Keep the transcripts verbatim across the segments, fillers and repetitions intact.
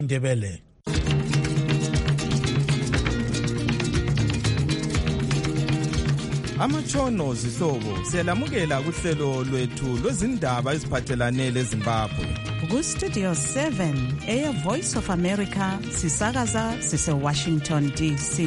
Ndebele. Amatshono zihlobo siyalamukela kuhlelo lwethu lwezindaba eziphathelane leZimbabwe. Ku Studio seven, Air Voice of America, sisakaza sise Washington D C.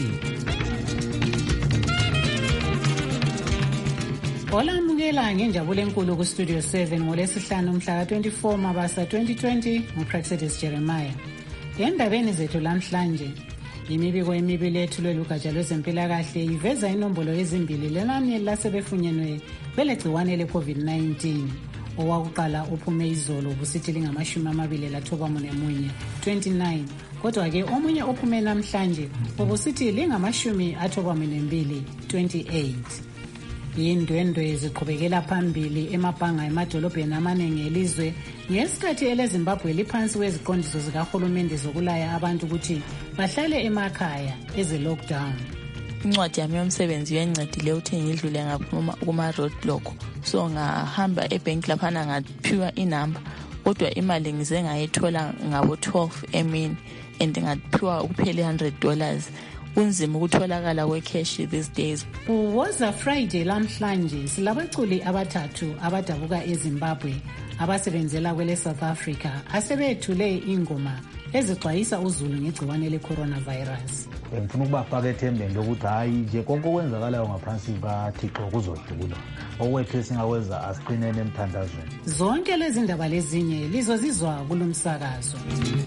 Hola mungela ngenjabulo enkulu ku Studio seven ngolesihlanu mhla twenty-four Mabasa twenty twenty nguPrexedis Jeremiah. Endabeni zethu lamhlanje imibiko emibili ethulwe lugatsha lwezempilakahle iveza inombolo ezimbili lenani lasebefunyenwe belegciwane le-COVID nineteen. Owakuqala uphume izolo busithi lingamashumi amabili lathoba munemunye twenty-nine, kodwa-ke omunye ophume namhlanje ubusithi lingamashumi athoba munembili twenty-eight. Indwendwe ziqhubekela phambili emabhanga emadolobheni amaningi elizwe ngesikhathi eleZimbabwe liphansi kweziqondiso zikahulumende zokulaya abantu ukuthi bahlale emakhaya eze-lockdown. Incwadi yami yomsebenzi yencedile ukuthi ngidlule ngaphuma kuma-roadblock, so ngahamba ebhenki laphana ngaphiwa inamba, kodwa imali ngize ngayithola ngabo-twelve emini and ngaphiwa ukuphela one hundred dollars. Kunzima ukutholakala kwecash these days. Kuwoza Friday lamhlanje silabaculi abathathu abadabuka eZimbabwe abasebenzela kwele South Africa asebethule ingoma ezixwayisa uzulu ngegciwane le-coronavirus. Ngifuna ukubafaka ethembeni lokuthi hayi nje konke okwenzakalayo ngaphansi kaThixo kuzodlula. Okwethu esingakwenza asiqinene emthandazweni. Zonke lezi ndaba lezinye lizozizwa kulomsakazo.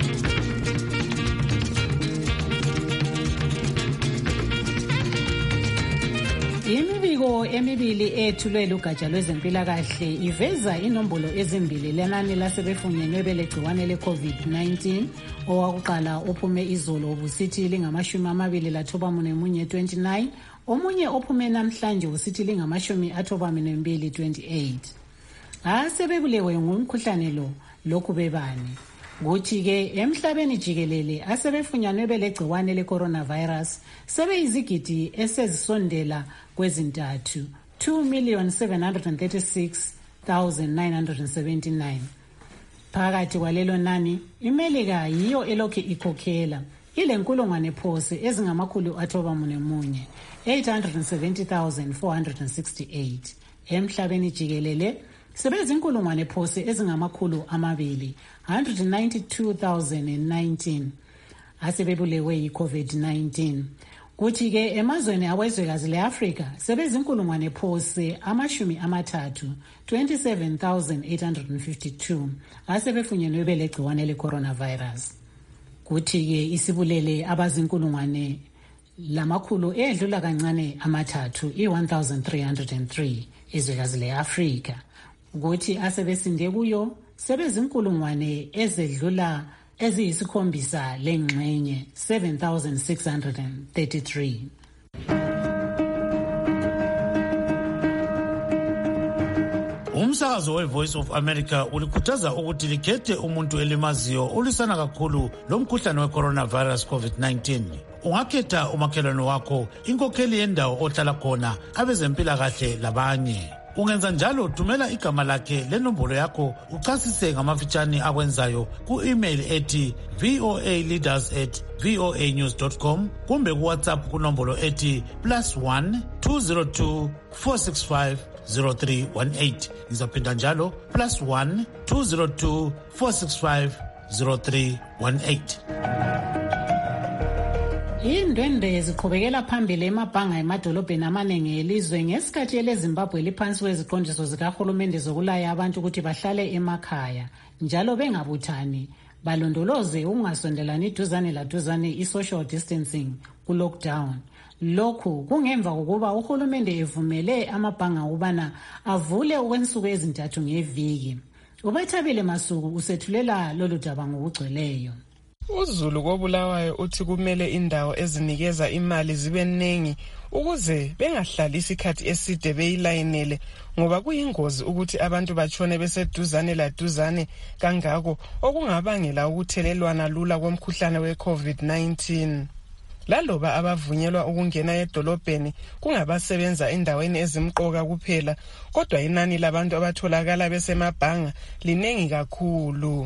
Imibiko emibili ethulwe lugatsha lwezempilakahle iveza inombolo ezimbili lenani lasebefunyenwe belegciwane le-COVID nineteen. Owakuqala ophume izolo busithi lingamashumi amabili lathoba munemunye twenty-nine, omunye ophume namhlanje busithi lingamashumi athoba munembili twenty-eight. Asebebulewe ngumkhuhlane lo lokhu bebani. Kuthi-ke emhlabeni jikelele asebefunyanwe belegciwane le-coronavirus sebeyizigidi esezisondela kwezintathu two million seven hundred thirty-six thousand nine hundred seventy-nine. Phakathi kwalelo nani iMelika yiyo elokhu ikhokhela ile nkulungwane phose ezingamakhulu athoba munemunye eight hundred seventy thousand four hundred sixty-eight. Emhlabeni jikelele sebezinkulungwane phose ezingamakhulu amabili one hundred ninety-two thousand nineteen asebebulewe yi-COVID nineteen. Kuthi-ke emazweni awezwekazi le-Afrika sebezinkulungwane phose amashumi amathathu twenty-seven thousand eight hundred fifty-two asebefunyenwe belegciwane le-coronavirus. Kuthi-ke isibulele abazinkulungwane lamakhulu edlula kancane amathathu i-one thousand three hundred three ezwekazi le-Afrika. Kuthi asebesinde kuyo sebezinkulungwane ezedlula eziyisikhombisa lengxenye seven thousand six hundred thirty-three. Umsakazo we-Voice of America ulikhuthaza ukuthi likhethe umuntu elimaziyo ulisana kakhulu lomkhuhlane we-coronavirus COVID nineteen. Ungakhetha umakhelwane wakho, inkokheli yendawo ohlala khona, abezempilakahle labanye. Ungenza njalo thumela igama lakhe lenombolo yakho uchasise ngamafitshane akwenzayo ku-email ethi voaleaders at voanews dot com kumbe ku-WhatsApp kunombolo ethi plus one two zero two four six five zero three one eight. Ngizaphinda njalo plus one two zero two four six five zero three one eight. Indwendwe ziqhubekela phambili emabhanga emadolobheni amaningi elizwe ngesikhathi eleZimbabwe liphansi kweziqondiso zikahulumende zokulaya abantu ukuthi bahlale emakhaya njalo bengabuthani balondoloze ukungasondelani duzane laduzane i-social distancing ku-lockdown. Lokhu kungemva kokuba uhulumende evumele amabhanga ukubana avule okwensuku ezintathu ngeviki. Ubathabile Masuku usethulela lolu daba ngokugcweleyo. UZulu koBulawayo uthi kumele indawo ezinikeza imali zibe ningi ukuze bengahlali isikhathi eside beyilayinele, ngoba kuyingozi ukuthi abantu batshone beseduzane laduzane kangako okungabangela ukuthelelwana lula komkhuhlane we-COVID nineteen. Laloba abavunyelwa ukungena edolobheni kungabasebenza endaweni ezimqoka kuphela, kodwa inani labantu abatholakala besemabhanga linengi kakhulu.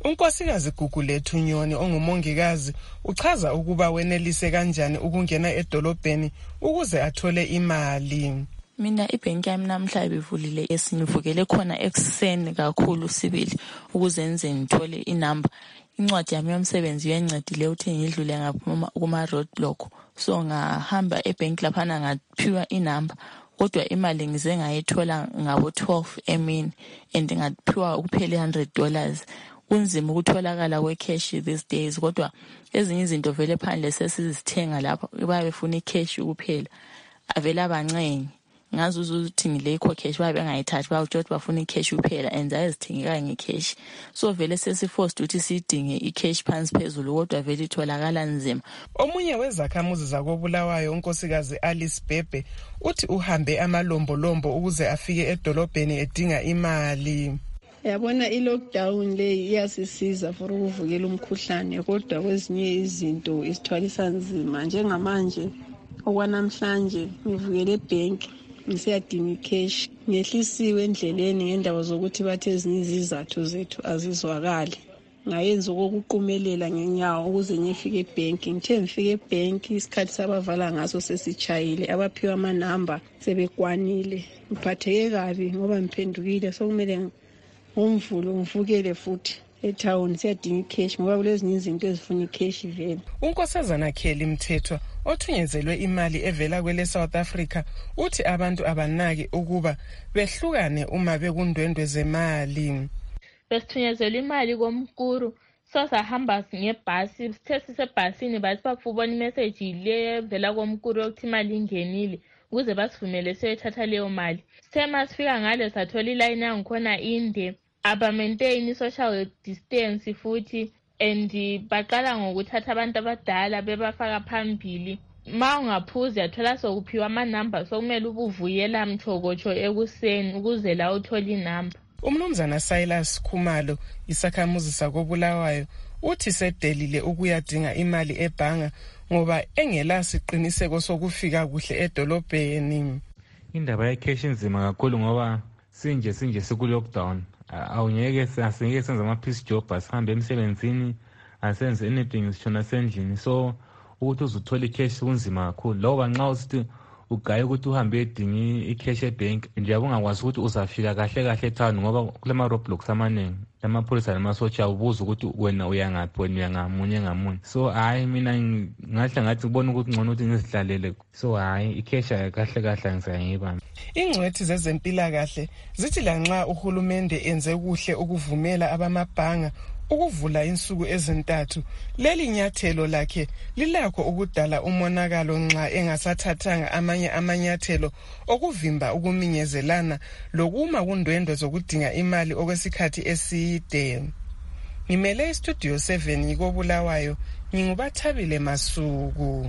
Unkosikazi Gugulethu Nyoni ongumongikazi uchaza ukuba wenelise kanjani ukungena edolobheni ukuze athole imali. Mina ibhenki yami namhla ibivulile esinivukele khona ekuseni kakhulu sibili ukuze enze ngithole inamba. Incwadi yami yomsebenzi yencedile ukuthi ngidlule ngaphuma kuma road block. So ngahamba ebhenki laphana ngaphiwa inamba. Kodwa imali ngize ngayithola ngabo twelve emini and ngaphiwa kuphela one hundred dollars. Kunzima ukutholakala kwecash these days kodwa ezinye izinto vele phandle sesizithenga lapha bayafuna icash kuphela. Avela abancengi ngazi ukuthi ngilekho cash babe bengayithathi bawuthi bafuna icash kuphela and ayizithengeka ngecash. So vele sesiforced ukuthi sidinge icash phansi phezulu kodwa vele itholakala nzima. Omunye wezakhamuzi zakobulawayo unkosikazi Alice Bebe uthi uhambe amalombolombo ukuze afike edolobheni edinga imali. Yabona i-lockdown le iyasisiza for ukuvukela umkhuhlane kodwa kwezinye izinto isithwalisa nzima njengamanje okwanamhlanje ngivukele ebhenki ngisiyadinga icash ngehlisiwe endleleni ngendawo zokuthi bathe ezinye izizathu zethu azizwakali ngayenza ukuqumelela ngenyawo ukuze ngifike ebhenki ngithe ngifike ebhenki isikhathi sabavala ngaso sesichayile abaphiwa amanamba sebekwanile ngiphatheke kabi ngoba ngiphendukile sokumele umvulo ngivukele futhi etown siyadinga icash ngoba kulezinye izinto ezifuna icash vele. Unkosazana Kelly Mthethwa othunyezelwe imali evela kwele South Africa uthi abantu abanaki ukuba behlukane uma bekundwendwe zemali. Besithunyezelwe imali komkuru so sahamba ngebhasi sithe sisebhasini bathi bakufubona imessage le evela komkuru ukuthi imali ingenile ukuze basivumele siyothatha leyo mali. Sithe masifika ngale sathola iline yangikhona inde aba maintain social distance futhi and baqala ngokuthatha abantu abadala bebafaka phambili. Ma ungaphuza yathola sokuphiwa amanamba sokumele ubuvuyela mthokotsho ekuseni ukuze la uthola inamba. Umnumzana Silas Khumalo isakhamuzi sakobulawayo uthi sedelile ukuyadinga imali ebhanga ngoba engela siqiniseko sokufika kuhle edolobheni. Indaba yecash nzima kakhulu ngoba sinje sinje siku lockdown. Awungeke asingeke senze ama piece job asihambe emsebenzini asenze anything sishona sendlini so ukuthi uzuthola icash kunzima kakhulu loba nxa usithi ugaye ukuthi uhambe edinga icash ebank nje ungakwazi ukuthi uzafika kahle kahle town ngoba kulema roadblocks amaningi lamapolisa namasotsha ubuza ukuthi wena uyangaphi wena uyangamunye ngamunye so hayi mina ngahle ngathi ngibona ukuthi ngcono ukuthi ngizihlalele so hayi icash kahle kahle ngisayiba. Ingcwethi zezempilakahle zithi lanxa uhulumende enze kuhle ukuvumela abamabhanga ukuvula insuku ezintathu leli nyathelo lakhe lilakho ukudala umonakalo nxa engasathathanga amanye amanyathelo okuvimba ukuminyezelana lokuma kundwendwe zokudinga imali okwesikhathi eside. Ngimele istudio seven yikobulawayo ngingubathabile Masuku.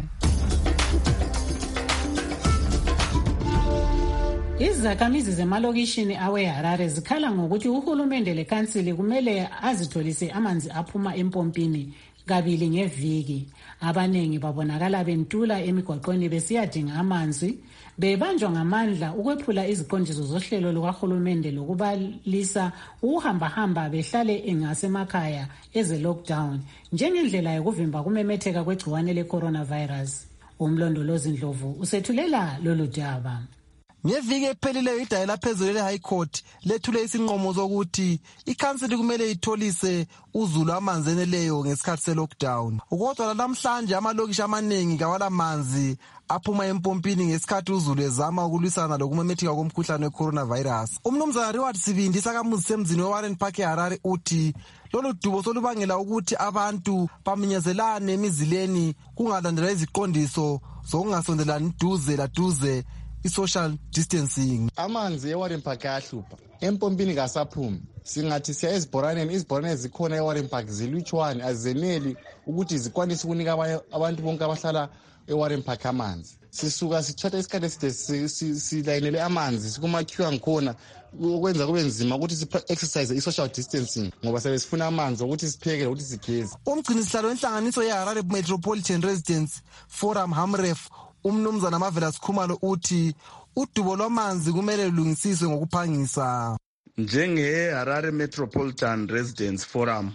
Izakhamizi zemalokishini aweHarare zikhala ngokuthi uhulumende lekhansili kumele azitholise amanzi aphuma empompini kabili ngeviki. Abanengi babonakala bentula emigwaqweni besiyadinga amanzi, bebanjwa ngamandla ukwephula iziqondiso zohlelo lukahulumende lokubalisa ukuhamba-hamba behlale engasemakhaya eze lockdown njengendlela yokuvimba kumemetheka kwegciwane le-coronavirus. Umlondolozi Ndlovu usethulela lolu daba. Ngeviki ephelileyo idayela phezulu le-High Court lethule isinqumo sokuthi ikhansili kumele itholise uzulu amanzi eneleyo ngesikhathi se-lockdown. Kodwa namhlanje amalokishi amaningi kawala manzi aphuma empompini ngesikhathi uzulu ezama ukulwisana lokumemetheka komkhuhlane we-coronavirus. Umnumzana Reward Sibindi isakhamuzi semzini we-Warren Park eHarare uthi lolu dubo solubangela ukuthi abantu baminyezelane emizileni kungalandelwa iziqondiso zokungasondelani duze laduze i-social distancing. Amanzi e-Warren Park ayahlupha empompini kasaphumi singathi siya ezibhoraneni izibhorane zikhona e-Warren Park zilutshwane azeneli ukuthi zikwanise ukunika abantu bonke abahlala e-Warren Park amanzi. Sisuka sithatha isikhathi eside silayinele amanzi sikumakhiwa ngikhona ukwenza kube nzima ukuthi si-exercise i-social distancing ngoba sebesifuna amanzi ukuthi sipheke ukuthi sigeze. Umgcinisihlalo wenhlanganiso ye-Harare Metropolitan Residents Forum Hamref umnumzana Marvelous Khumalo uthi udubo lwamanzi kumele lulungisiswe ngokuphangisa. Njenge Harare Metropolitan Residents Forum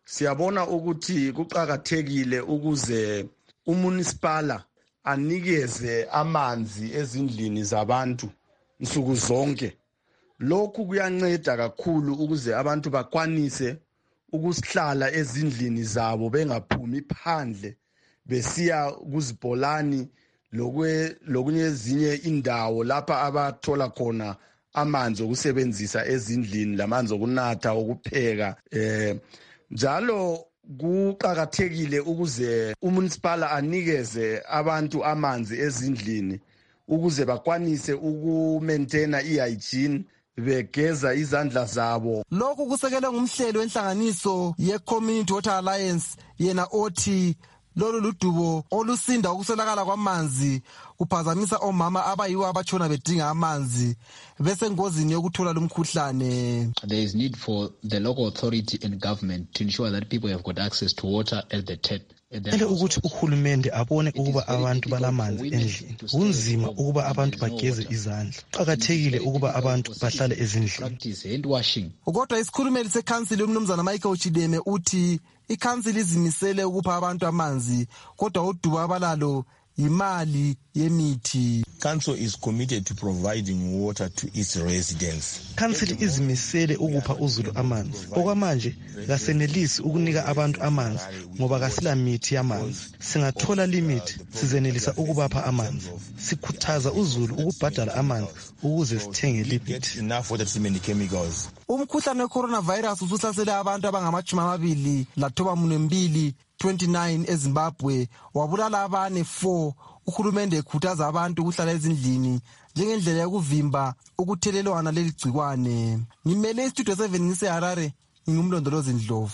siyabona ukuthi kuqhakathekile ukuze umunicipala anikeze amanzi ezindlini zabantu nsuku zonke. Lokhu kuyanceda kakhulu ukuze abantu bakwanise ukusihlala ezindlini zabo bengaphumi phandle besiya kuzibholani lokwe lokunye ezinye indawo lapha abathola khona amanzi okusebenzisa ezindlini lamanzi okunatha okupheka. eh njalo kuqhakathekile ukuze umunicipala anikeze abantu amanzi ezindlini ukuze bakwanise ukumaintaina ihygiene begeza izandla zabo. Lokhu kusekelwe ngumhleli wenhlanganiso ye-Community Water Alliance yena othi lolu ludubo olusinda ukuswelakala kwamanzi kuphazamisa omama abayiwo abatshona bedinga amanzi besengozini yokuthola lumkhuhlane. There is need for the local authority and government to ensure that people have got access to water at the tap. Ele ukuthi uhulumende abone ukuba abantu balamanzi endlini. Kunzima ukuba abantu bageze izandla. Qhakathekile ukuba abantu bahlale ezindlini. Kodwa isikhulumeli sekhansili umnumzana Michael Chideme uthi ikhansili izimisele ukupha abantu amanzi kodwa udubo abalalo imali yemithi. Council is committed to providing water to its residents. Council izimisele ukupha uzulu amanzi. Okwamanje kasenelisi ukunika abantu amanzi ngoba kasila mithi yamanzi. Singathola limit sizenelisa ukubapha amanzi. Sikhuthaza uzulu ukubhadala amanzi ukuze sithenge limit. Enough water to many chemicals. Umkhuhlane we-coronavirus usuhlasele abantu abangamashumi amabili lathoba mbili twenty-nine eZimbabwe wabulala abane four. Uhulumende ekhuthaza abantu ukuhlala ezindlini njengendlela yokuvimba ukuthelelwana leli gcikwane. Ngimele istudio seven ngiseHarare, ngingumlondolozi Ndlovu.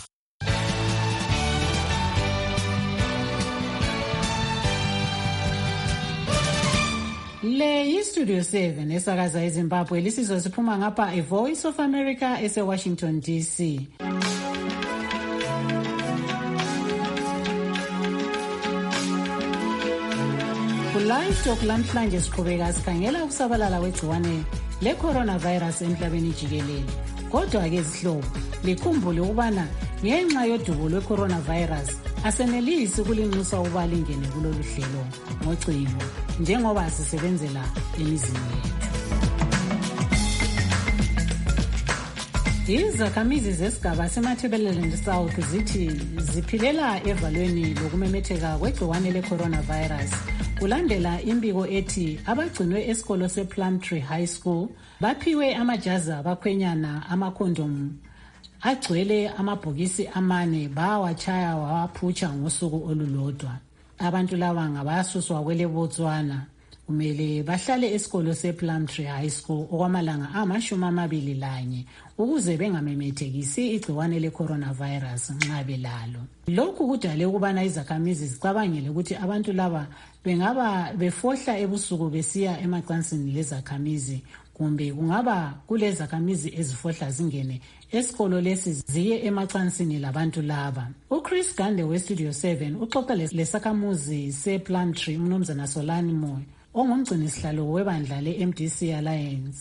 Le yistudio seven esakaza eZimbabwe lisizwe siphuma ngapha e Voice of America ese Washington D C. Live Talk lamhlanje siqhubeka sikhangela ukusabalala kwegciwane le-coronavirus emhlabeni jikelele. Kodwa ke izihlobo, likhumbule ukubana ngenxa yodubo lwe-coronavirus asenelisi ukulinxusa ukuba lingene kulolu hlelo ngocingo njengoba sisebenzela emizini yethu. Izakhamizi zesigaba seMatabeleland South zithi ziphilela evalweni lokumemetheka kwegciwane le-coronavirus kulandela imbiko ethi abagcinwe esikolo sePlumtree High School baphiwe amajazi abakhwenyana amakhondomu agcwele amabhokisi amane bawachaya wawaphutsha ngosuku olulodwa. Abantu laba ngabasuswa kwele Botswana kumele bahlale esikolo sePlumtree High School okwamalanga amashumi amabili lanye ukuze bengamemethekisi igciwane le-coronavirus nxa belalo. Lokhu kudale ukubana izakhamizi zicabangele ukuthi abantu laba bengaba befohla ebusuku besiya emacansini lezakhamizi kumbe kungaba kulezakhamizi ezifohla zingene esikolo lesi ziye emacansini labantu laba. uChris Gande weStudio seven uxoxa lesakhamuzi sePlumtree umnumzana Solani Moyo ongumgcini sihlalo webandla le-M D C Alliance.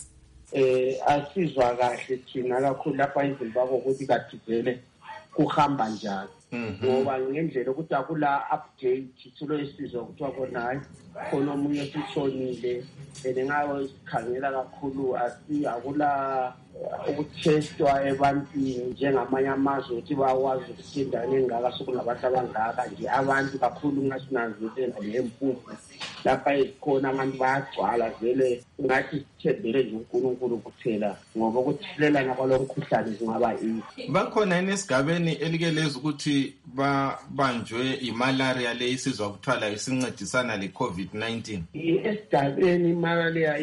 Eh asizwa kahle thina kakhulu lapha eZimbabwe ukuthi kathibele kuhamba njani ngoba ngendlela ukuthi akula update silo esizwa ukuthi khona hayi khona omunye sishonile engayo sikhangela kakhulu asi akula ukutestwa ebantwini njengamanye amazwe ukuthi bakwazi ukuthi indawo engaka sokunabantu abangaka nje abantu kakhulu ngasinanzela lempuphu lapha ikhona abantu bayagcwala vele ngathi sithembele nje uNkulunkulu kuphela ngoba ukuthelelana kwalomkhuhlane zingaba yini. Bakhona esigabeni elikeleza ukuthi babanjwe imalaria le isizwa ukuthwala isincedisana le COVID nineteen. Esigabeni imalaria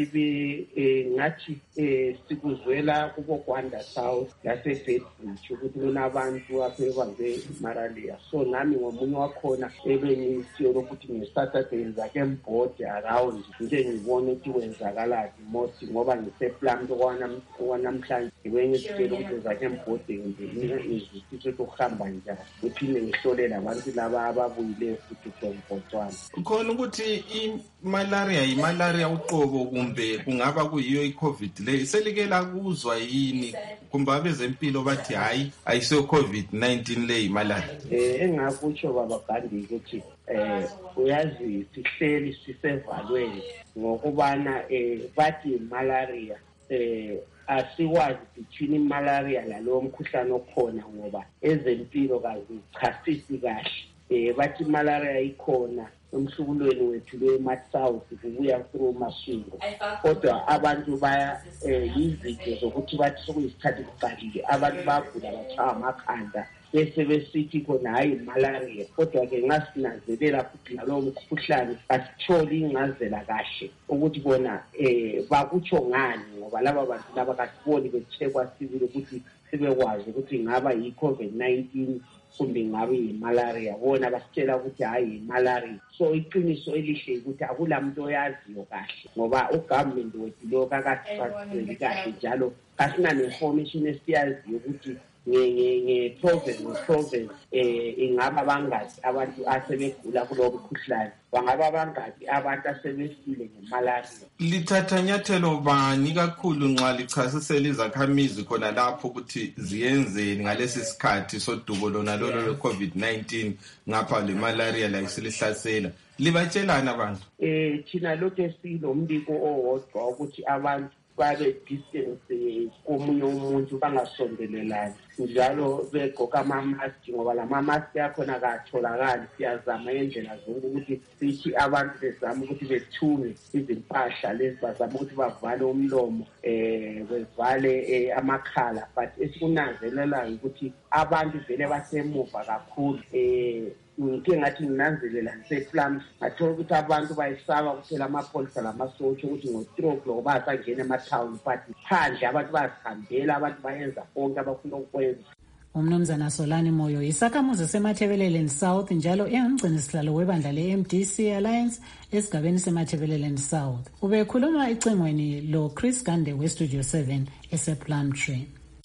ibe ngathi sikuzwela kubokwanda South yaseBedford ukuthi kunabantu abebambe malaria. So nami ngomunye wakhona ebenisiyo lokuthi ngeSaturday ngizake embode around nje ngibone ukuthi wenzakalazi most ngoba ngisePlumtree kwana kwanamhlanje ngibenye sicela ukuthi ngizake embode ngizwisise ukuhamba njani uphinde ngihlolela abantu laba ababuyile futhi eBotswana. Khona ukuthi imalaria imalaria uqobo kumbe kungaba kuyiyo iCovid le selikela kuzwa yini kumbe abezempilo bathi hayi ayisiyo COVID nineteen le imalaria? Eh engakutsho baba Gandhi ukuthi eh uyazi sihleli sisevalweni ngokubana eh bathi malaria eh asiwazi between malaria lalo mkhuhlane okhona ngoba ezempilo kazichasisi kahle eh bathi malaria ikhona umhlukulweni wethu lweMatsouth kubuya through Masungu kodwa abantu baya yizinto zokuthi bathi sokuyisikhathi kuqalile abantu bagula batshaya amakhanda bese besithi khona hayi malaria kodwa ke ngasinanzelela futhi nalo mkhuhlane asitholi ingazela kahle ukuthi bona eh bakutsho ngani ngoba laba bantu laba kasiboni bechekwa sibili ukuthi sibekwazi ukuthi ngaba yi COVID nineteen kumbe ngabe imalaria bona basitshela ukuthi hayi imalaria. So iqiniso elihle ukuthi akulamuntu oyaziyo kahle ngoba ugovernment wethu lo kakasifaseli kahle njalo asina information esiyaziyo ukuthi nge province province eh ingaba bangazi abantu asebegula kulo mkhuhlane bangaba bangazi abantu asebesile ngemalaria. Lithatha nyathelo bani kakhulu nxa lichasisela izakhamizi khona lapho ukuthi ziyenzeni ngalesi sikhathi sodubo lona lolo le COVID nineteen ngapha le malaria la isilihlasela libatshelana abantu? Eh thina lokho esilombiko owodwa ukuthi abantu babe distance komunye umuntu bangasondelelani njalo begqoka ama-mask ngoba lama-mask yakhona katholakali. Siyazama indlela zonke ukuthi sithi abantu bezama ukuthi bethunge izimpahla lezi bazama ukuthi bavale umlomo eh bevale amakhala but esikunanzelelayo ukuthi abantu vele basemuva kakhulu eh ngike ngathi nginanzelela ngiseplums ngathola ukuthi abantu bayisaba kuphela amapholisa lamasotsha ukuthi ngo-three o'clock basangena ema-town but phandle abantu bazihambela abantu bayenza konke abafuna ukwenza. Umnumzana Solani Moyo isakhamuzi seMathebeleleni South njalo engumgcini sihlalo webandla le-M D C Alliance esigabeni seMathebeleleni South. Ubekhuluma ecingweni lo Chris Gande we-Studio seven ese-Plumtree.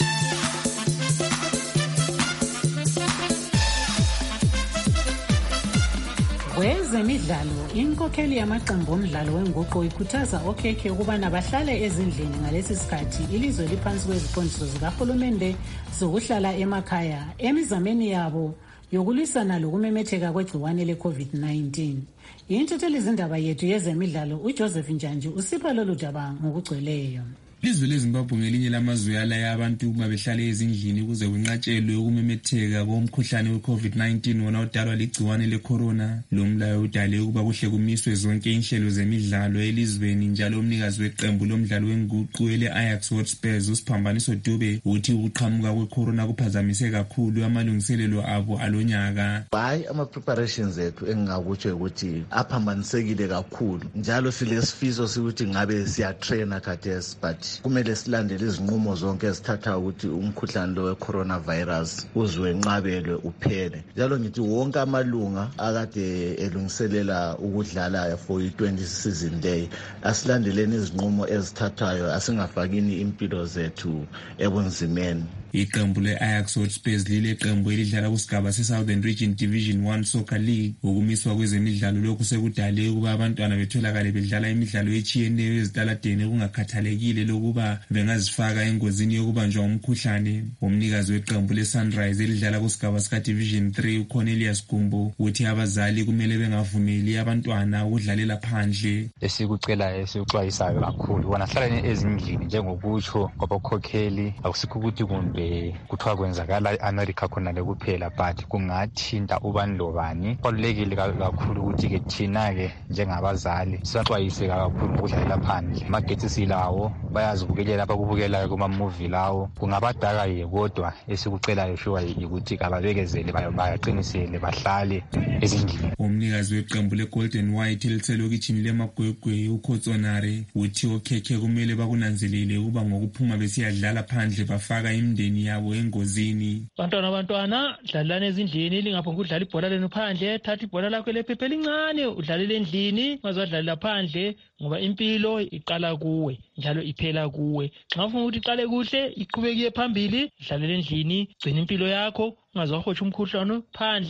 Kwezemidlalo inkokheli yamaqembu omdlalo wenguqu ikhuthaza okhekhe ukubana bahlale ezindlini ngalesi sikhathi ilizwe liphansi kweziqondiso zikahulumende zokuhlala emakhaya emizameni yabo yokulwisana lokumemetheka kwegciwane le-COVID nineteen. Inthetheli zindaba yethu yezemidlalo uJoseph Njanji usipha lolu daba ngokugcweleyo. Ilizwe leZimbabwe ngelinye lamazwe alaya abantu ukuba behlale ezindlini ukuze kunqatshelwe ukumemetheka komkhuhlane we-COVID nineteen wona udalwa ligciwane le-corona. Lo mlayo udale ukuba kuhle kumiswe zonke inhlelo zemidlalo elizweni njalo umnikazi weqembu lomdlalo wenguqu ele-Ajax Hotspurs uSiphambaniso Dube uthi ukuqhamuka kwe-corona kuphazamise kakhulu amalungiselelo abo alonyaka. Hayi ama-preparations ethu engingakutsho ukuthi aphambanisekile kakhulu njalo silesifiso sikuthi ngabe siyatraina khathesi but kumele silandele izinqumo zonke ezithatha ukuthi umkhuhlane lo we-coronavirus uzwenqabelwe uphele. Njalo ngithi wonke amalunga akade elungiselela ukudlala for i-twenty season day asilandeleni izinqumo ezithathayo asingafakini impilo zethu ebunzimeni. Iqembu le-Ajax Hotspurs lile qembu elidlala kusigaba se-Southern Region Division one Soccer League. Ukumiswa kwezemidlalo lokhu sekudale ukuba abantwana betholakale bedlala imidlalo etshiyeneyo ezitaladeni kungakhathalekile lokuba bengazifaka engozini yokubanjwa umkhuhlane. Umnikazi weqembu le-Sunrise elidlala kusigaba sika-Division three uCornelius Gumbo uthi abazali kumele bengavumeli abantwana ukudlalela phandle. Esikucelayo esikuxwayisayo kakhulu bona hlaleni ezindlini njengokutsho kwabakhokheli akusikho ukuthi kumbe kuthiwa kwenzakala e-America khona le kuphela but kungathinta ubani lobani. Kubalulekile kakhulu ukuthi-ke thina-ke njengabazali sibaxwayise kakhulu ngokudlalela phandle. Amagetsi silawo bayazibukelela abakubukelayo kuma-movie lawo kungabadaka-ke kodwa esikucelayo shuwa ukuthi kababekezele bayaqinisele bahlale ezindlini. Umnikazi weqembu le-Golden White eliselokitshini lemagwegwe uKhotsonare uthi okhekhe kumele bakunanzelele ukuba ngokuphuma besiyadlala phandle bafaka imindeni yabo engozini. Bantwana bantwana dlalani ezindlini lingaphonga udlala ibhola lenu phandle. Thatha ibhola lakho lephephe elincane udlalele endlini ungazadlalela phandle ngoba impilo iqala kuwe njalo iphela kuwe. Nxa ufuna ukuthi iqale kuhle iqhubeke phambili dlalela endlini gcina impilo yakho ungaze wahotsha umkhuhlane phandle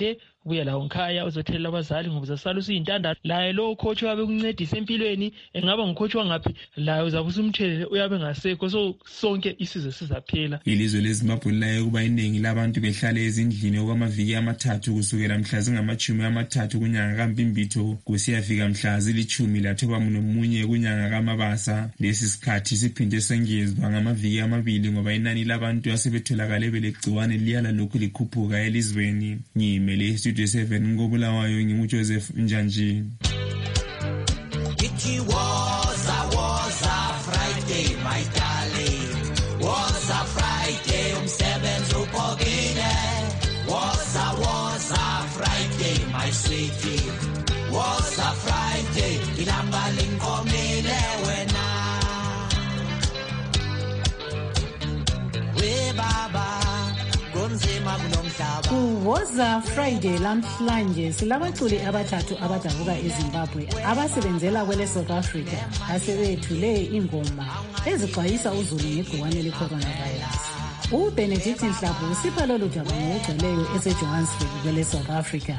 ubuye lawo nkhaya uzothelela abazali ngoba uzasala usuyintandane. Laye lo coach wabe kuncedisa empilweni engaba ngucoach wangaphi laye uzabe usumthelele uyabe ngasekho, so sonke isizwe sizaphela. Ilizwe leZimbabwe lilaye kuba iningi labantu behlala ezindlini okwamaviki amathathu kusukela mhla zingamachumi amathathu kunyanga kaMbimbitho kusiyafika mhla zilithumi lathoba nomunye kunyanga kaMabasa. Lesi sikhathi siphinde sengezwa ngamaviki amabili ngoba inani labantu asebetholakale belegciwane liyala lokhu likhuphuka elizweni. Ngimele Studio seven ngoBulawayo ngimuJoseph Njanji. It was a was a Friday, my darling. Was a Friday, umsebenzi uphokile. Was a was a Friday, my sweetie. Was a Friday, ilanga linkomile wena. We baba, kunzima kunomhlaba. Kuwoza Friday lamhlanje silabaculi abathathu abadabuka eZimbabwe abasebenzela kwele South Africa asebethule ingoma ezixwayisa uzulu ngegciwane le-coronavirus. uBenedict Nhlapo usipha lolu daba ngokugcweleyo eseJohannesburg kwele South Africa.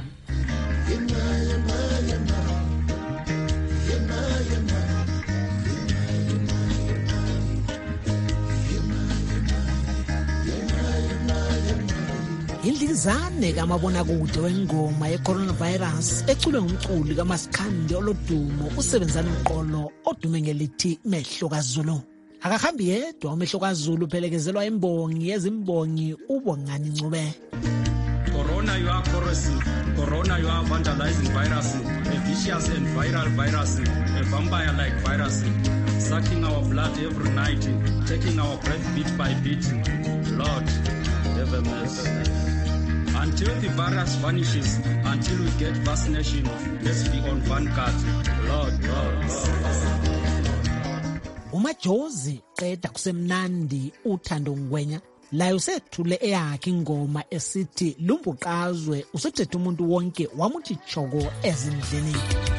Indlizane kamabona kude wengoma ye-coronavirus eculwe ngumculi kaMasikhandi olodumo usebenzana Mqolo odume ngelithi Mehlo kaZulu. Akahambi yedwa uMehlo kaZulu phelekezelwa imbongi yezimbongi uBongani Ncube. Corona, you are corrosive. Corona, you are vandalizing virus, a vicious and viral virus, a vampire-like virus, sucking our blood every night, taking our breath bit by bit. Lord, have mercy. Until the virus vanishes, until we get vaccination, let's be on vanguard. Lord, Lord, Lord. uMajozi qeda kusemnandi uThando Ngwenya laye usethule eyakhe ingoma esithi Lumbuqazwe usethethe umuntu wonke wamuthi choko ezindlini.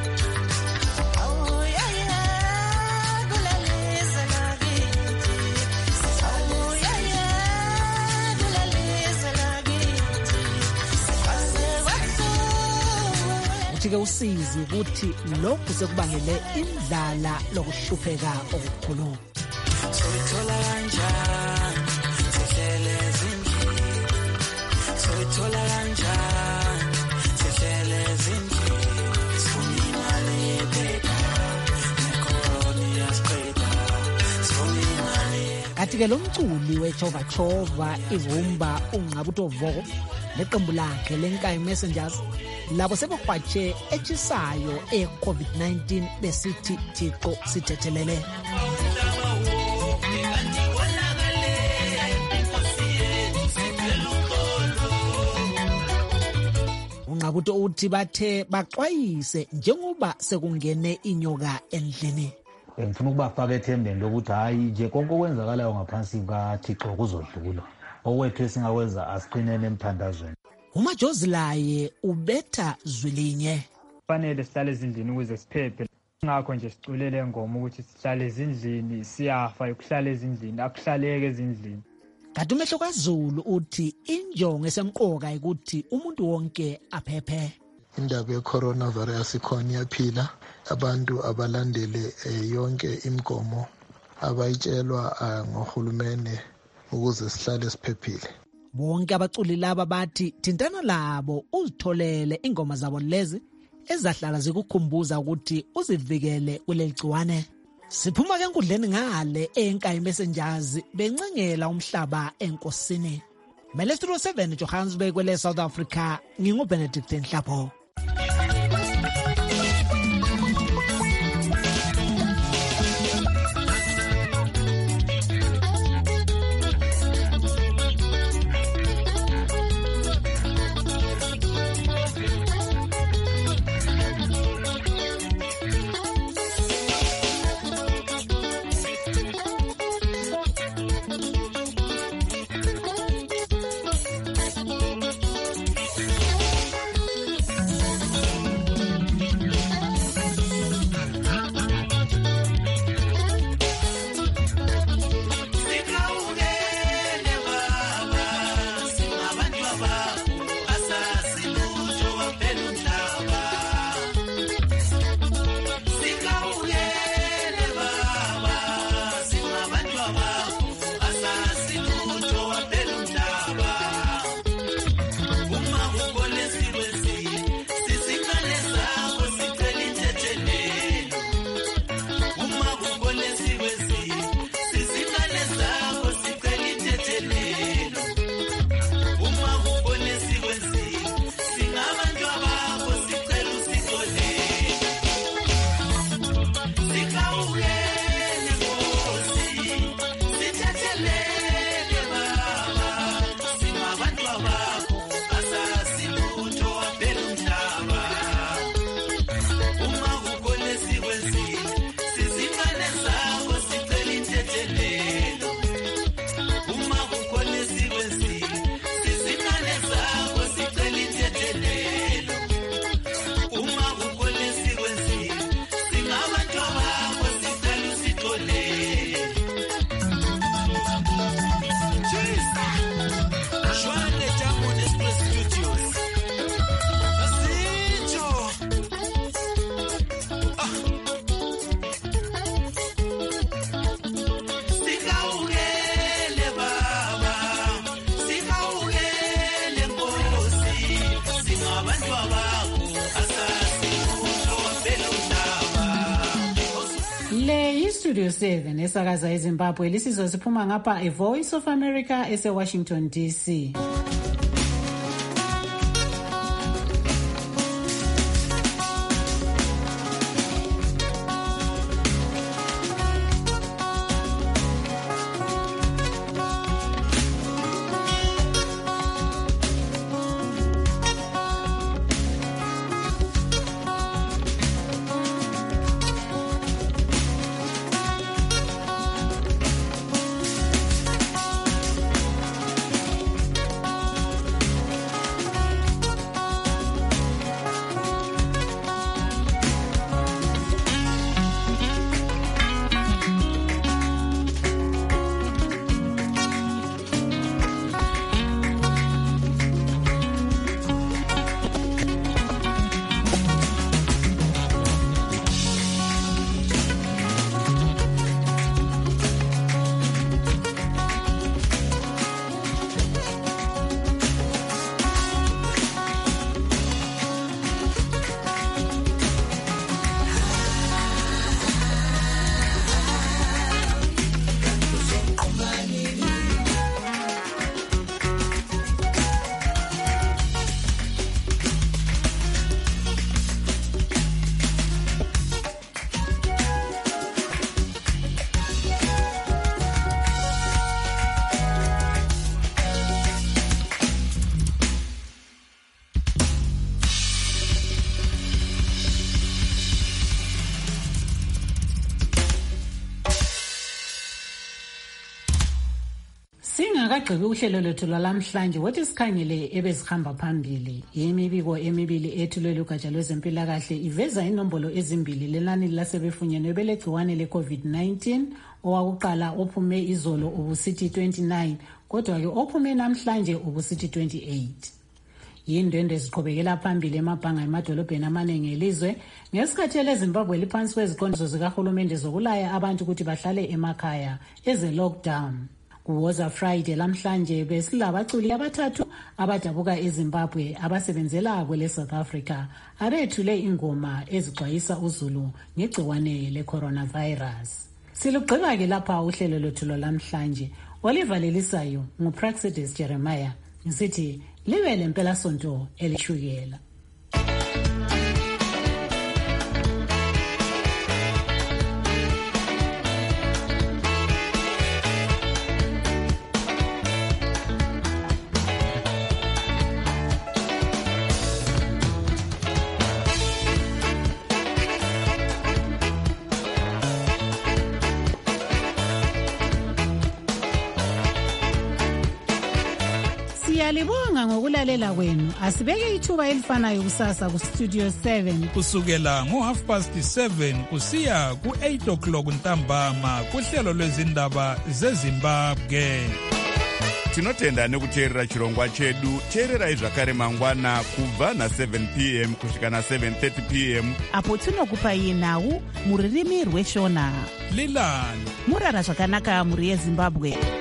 Ke usizi ukuthi lokhu sekubangele indlala lokuhlupheka okukhulu. Soithola kanjani sihlele ezindlini, soithola kanjani sihlele ezindlini, sifuna imali ebeka nekoroni yasiqeda, sifuna imali. Kathi ke lo mculi wechova chova ivumba uNgqabuto Voko leqembu lakhe leNkayi Messengers labo sebekwatshe echisayo e-COVID nineteen besithi Thixo sithethelele. uNgqabuto uthi bathe baxwayise njengoba sekungene inyoka endlini. Ngifuna ukubafaka ethembeni lokuthi hayi nje konke okwenzakalayo ngaphansi kaThixo kuzodlula. Okwethu esingakwenza asiqinene emthandazweni. uMajozi laye ubetha Zwilinye. Fanele sihlale ezindlini ukuze siphephe. Ngakho nje siculele ngoma ukuthi sihlale ezindlini, siyafa ukuhlala ezindlini, akuhlaleke ezindlini. Kanti uMehlo kaZulu uthi injongo esemqoka ukuthi umuntu wonke aphephe. Indaba ye-coronavirus ikhona iyaphila, abantu abalandele yonke imigomo abayitshelwa ngohulumene ukuze sihlale siphephile. Bonke abaculi laba bathi thintana labo uzitholele ingoma zabo lezi ezahlala zikukhumbuza ukuthi uzivikele kuleligciwane. Siphuma ke enkundleni ngale eNkayi Messengers bencengela umhlaba enkosini. Mele Studio seven Johannesburg kwele South Africa nginguBenedict Nhlapo. Studio seven esakaza eZimbabwe lisizwe siphuma ngapha e Voice of America ese Washington D C. Singakagqibi uhlelo lethu lwalamhlanje wothi sikhangele ebezihamba phambili. Imibiko emibili ethulwe lugatsha lwezempilakahle iveza inombolo ezimbili lenani lasebefunyenwe belegciwane le COVID nineteen. Owakuqala ophume izolo ubusithi twenty-nine kodwa ke ophume namhlanje ubusithi twenty-eight. Yindwendwe ziqhubekela phambili emabhanga emadolobheni amanengi elizwe ngesikhathi leZimbabwe liphansi kweziqondiso zikahulumende zokulaya abantu ukuthi bahlale emakhaya eze lockdown. Kuwoza Friday lamhlanje besilabaculi abathathu abadabuka eZimbabwe abasebenzela kwele South Africa abethule ingoma ezixwayisa uzulu ngegciwane le coronavirus. Silugqiba ke lapha uhlelo lwethu lamhlanje. Olivalelisayo nguPraxedis Jeremiah ngithi libe lempela sonto elishukela. Siyalibonga ngokulalela kwenu. Asibeke ithuba elifanayo kusasa ku Studio seven kusukela ngo half past seven kusiya ku eight o'clock ntambama kuhlelo lwezindaba zeZimbabwe. Tinotenda nekuteerera chirongwa chedu. Teererai zvakare mangwana kubva na seven p m kusvika na seven thirty p m apo tinokupai nhau muririmi rweshona. Lilani murara zvakanaka muri yeZimbabwe.